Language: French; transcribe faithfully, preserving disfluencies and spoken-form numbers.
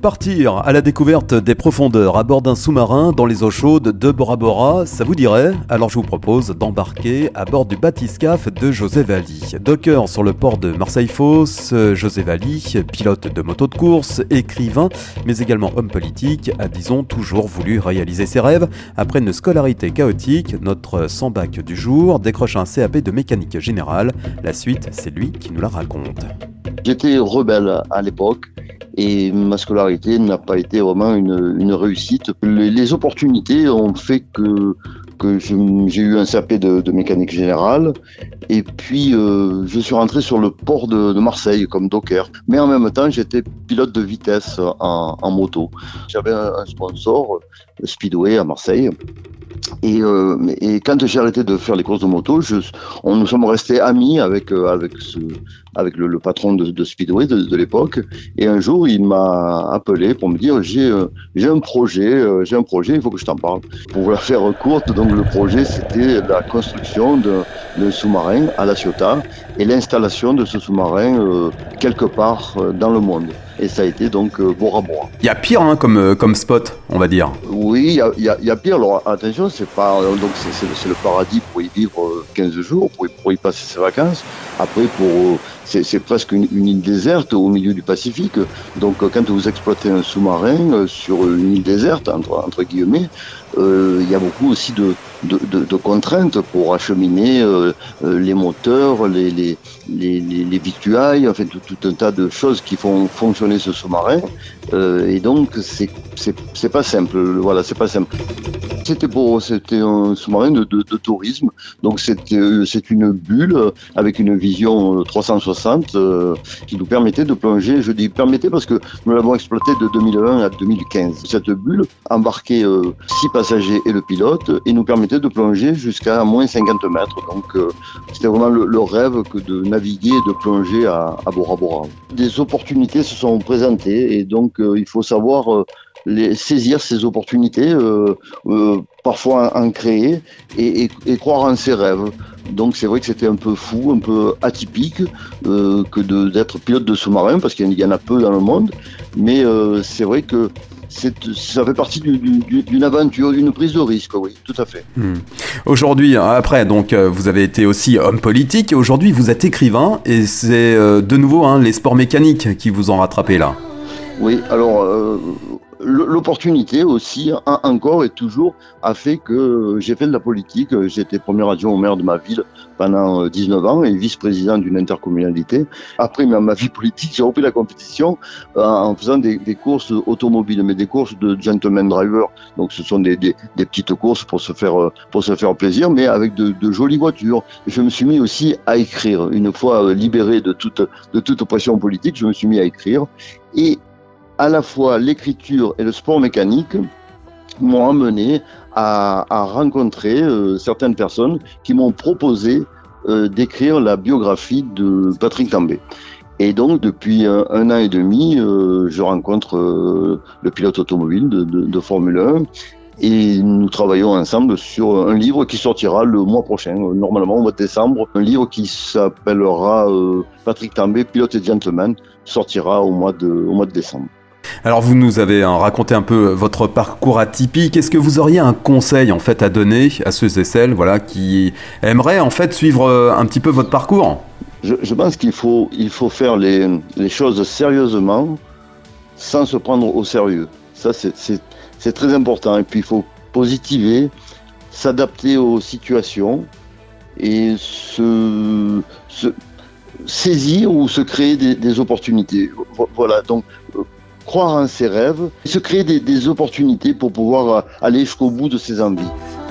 Partir à la découverte des profondeurs à bord d'un sous-marin dans les eaux chaudes de Bora Bora, ça vous dirait? Alors je vous propose d'embarquer à bord du bathyscaphe de José Valli. Docker sur le port de Marseille-Fos, José Valli, pilote de moto de course, écrivain, mais également homme politique, a disons toujours voulu réaliser ses rêves. Après une scolarité chaotique, notre sans-bac du jour décroche un C A P de mécanique générale. La suite, c'est lui qui nous la raconte. J'étais rebelle à l'époque. Et ma scolarité n'a pas été vraiment une, une réussite. Les, les opportunités ont fait que, que je, j'ai eu un C A P de, de mécanique générale. Et puis, euh, je suis rentré sur le port de, de Marseille comme docker. Mais en même temps, j'étais pilote de vitesse en, en moto. J'avais un, un sponsor, Speedway à Marseille. Et, euh, et quand j'ai arrêté de faire les courses de moto, je, on nous sommes restés amis avec euh, avec ce, avec le, le patron de, de Speedway de, de l'époque. Et un jour, il m'a appelé pour me dire j'ai euh, j'ai un projet, euh, j'ai un projet, il faut que je t'en parle. Pour la faire courte, donc le projet c'était la construction d'un, d'un sous-marin à La Ciotat et l'installation de ce sous-marin euh, quelque part euh, dans le monde. Et ça a été donc euh, Bora Bora. Il y a pire hein, comme, euh, comme spot, on va dire. Oui, il y a, y, a, y a pire. Alors attention, c'est pas euh, donc c'est, c'est, c'est le paradis pour y vivre euh, quinze jours, pour y, pour y passer ses vacances. Après, pour euh, c'est, c'est presque une, une île déserte au milieu du Pacifique. Donc euh, quand vous exploitez un sous-marin euh, sur une île déserte entre, entre guillemets, euh, il y a beaucoup aussi de, de, de, de contraintes pour acheminer euh, euh, les moteurs, les, les, les, les, les victuailles, enfin tout, tout un tas de choses qui font fonctionner ce sous-marin. Euh, et donc c'est, c'est, c'est pas simple. Voilà, c'est pas simple. C'était pour, c'était un sous-marin de, de, de tourisme. Donc c'était, c'est une bulle avec une vision trois cent soixante euh, qui nous permettait de plonger. Je dis permettait parce que nous l'avons exploité de deux mille un à deux mille quinze. Cette bulle embarquait euh, six passagers et le pilote et nous permettait de plonger jusqu'à moins cinquante mètres. Donc euh, c'était vraiment le, le rêve que de naviguer et de plonger à, à Bora Bora. Des opportunités se sont présentées et donc euh, il faut savoir euh, les, saisir ces opportunités, euh, euh, parfois en, en créer et, et, et croire en ses rêves. Donc c'est vrai que c'était un peu fou, un peu atypique euh, que de, d'être pilote de sous-marin parce qu'il y en a peu dans le monde. Mais euh, c'est vrai que c'est, ça fait partie du, du, d'une aventure, d'une prise de risque, oui, tout à fait. Mmh. Aujourd'hui, après, donc vous avez été aussi homme politique et aujourd'hui vous êtes écrivain et c'est euh, de nouveau hein, les sports mécaniques qui vous ont rattrapé là. Oui, alors euh, l'opportunité aussi, encore et toujours, a fait que j'ai fait de la politique. J'étais premier adjoint au maire de ma ville pendant dix-neuf ans et vice-président d'une intercommunalité. Après ma vie politique, j'ai repris la compétition en faisant des, des courses automobiles, mais des courses de gentleman driver. Donc ce sont des, des, des petites courses pour se faire, pour se faire plaisir, mais avec de, de jolies voitures. Je me suis mis aussi à écrire. Une fois libéré de toute, de toute pression politique, je me suis mis à écrire. Et à la fois l'écriture et le sport mécanique m'ont amené à, à rencontrer euh, certaines personnes qui m'ont proposé euh, d'écrire la biographie de Patrick Tambay. Et donc, depuis un, un an et demi, euh, je rencontre euh, le pilote automobile de, de, de Formule un et nous travaillons ensemble sur un livre qui sortira le mois prochain, normalement au mois de décembre. Un livre qui s'appellera euh, Patrick Tambay, pilote et gentleman, sortira au mois de, au mois de décembre. Alors vous nous avez hein, raconté un peu votre parcours atypique. Est-ce que vous auriez un conseil en fait à donner à ceux et celles voilà, qui aimeraient en fait suivre un petit peu votre parcours ? je, je pense qu'il faut, il faut faire les, les choses sérieusement sans se prendre au sérieux. Ça c'est, c'est, c'est très important. Et puis il faut positiver, s'adapter aux situations et se, se saisir ou se créer des, des opportunités. Voilà, donc croire en ses rêves, se créer des, des opportunités pour pouvoir aller jusqu'au bout de ses envies.